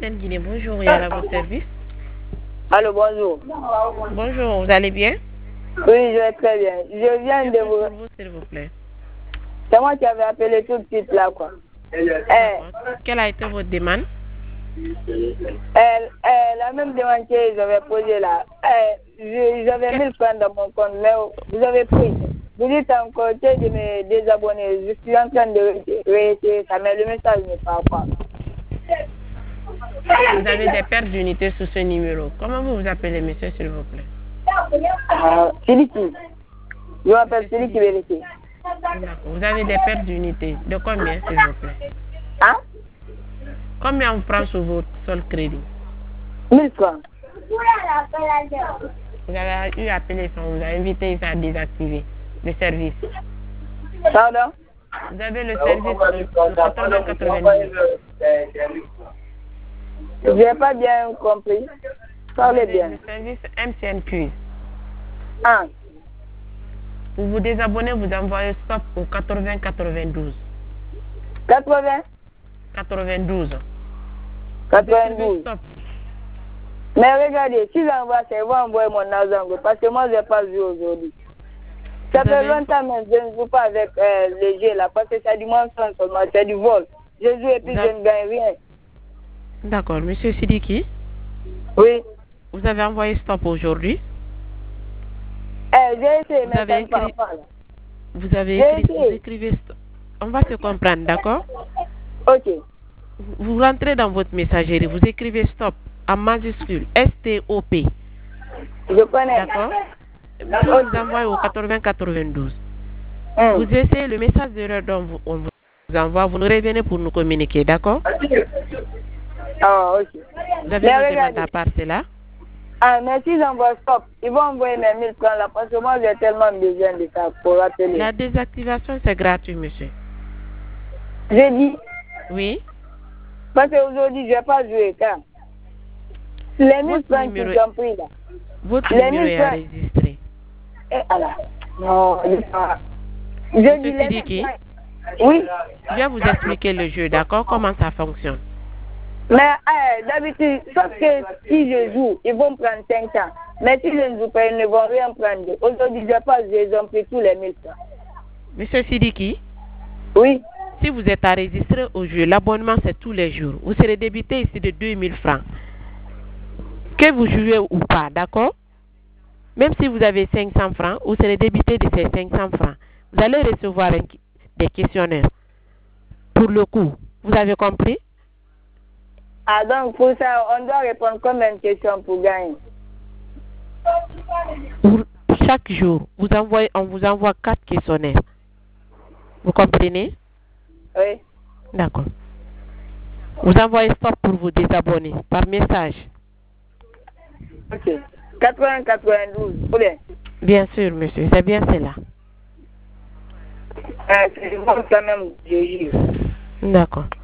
MTN Guinée, bonjour, il y a à votre service. Allô, bonjour. Bonjour, vous allez bien? Oui, je vais très bien. Je viens de vous... vous, s'il vous plaît. C'est moi qui avais appelé tout de suite là, quoi. Quelle a été votre demande? La même demande que j'avais posée là. J'avais 1000 francs dans mon compte, mais vous avez pris. Vous dites encore de me désabonner. Je suis en train de réessayer ça, mais le message ne part pas. Vous avez des pertes d'unités sur ce numéro. Comment vous vous appelez, monsieur, s'il vous plaît? Siliki. Je m'appelle Siliki Vérité. Vous avez des pertes d'unités. De combien, s'il vous plaît? Hein? Combien on prend sur votre seul crédit? 1000 francs. Vous avez eu appelé, on vous a invité à désactiver le service. Pardon? Vous avez le service 80-90. Je n'ai pas bien compris. Parlez bien. Le service MTN Quiz. Ah. Vous vous désabonnez, vous envoyez stop au 80-92. 80? 92. 92. Stop. Mais regardez, si j'envoie, c'est vous envoyer mon argent, parce que moi, je n'ai pas vu aujourd'hui. Ça fait longtemps que je ne joue pas avec les jeux là, parce que c'est du mensonge seulement, c'est du vol. Je joue et puis je ne gagne rien. D'accord. Monsieur Sidiki? Oui. Vous avez envoyé stop aujourd'hui? J'ai essayé, mais ça ne part pas. Vous avez écrit, vous écrivez stop. On va se comprendre, d'accord? Ok. Vous rentrez dans votre messagerie, vous écrivez stop en majuscule, S-T-O-P. Je connais. D'accord? Vous envoyez au 80-92. Vous essayez le message d'erreur dont on vous envoie, vous nous revenez pour nous communiquer, d'accord? Ah, ok. Vous avez une demande à part cela? Ah, mais si j'envoie stop, ils vont envoyer mes 1000 francs là, parce que moi j'ai tellement besoin de ça pour rappeler. La désactivation, c'est gratuit, monsieur. J'ai dit? Oui. Parce qu'aujourd'hui, je n'ai pas joué, car les 1000 francs qu'ils ont pris là. Votre numéro est enregistré. Et alors? Non, je dis les 1000 francs. Oui. Je vais vous expliquer le jeu, d'accord? Comment ça fonctionne. Mais d'habitude, sauf que si je joue, ils vont prendre 500. Mais si je ne joue pas, ils ne vont rien prendre. Aujourd'hui, je passe, ils ont pris tous les 1000 francs. Monsieur Sidiki? Oui. Si vous êtes enregistré au jeu, l'abonnement c'est tous les jours. Vous serez débité ici de 2000 francs. Que vous jouez ou pas, d'accord? Même si vous avez 500 francs, vous serez débité de ces 500 francs. Vous allez recevoir des questionnaires. Pour le coup, vous avez compris? Ah, donc pour ça, on doit répondre combien de questions pour gagner? Pour chaque jour, on vous envoie 4 questionnaires. Vous comprenez? Oui. D'accord. Vous envoyez stop pour vous désabonner par message. Ok. 80-92. Bien. Bien sûr, monsieur. C'est bien cela. C'est bon quand même, je jure. D'accord.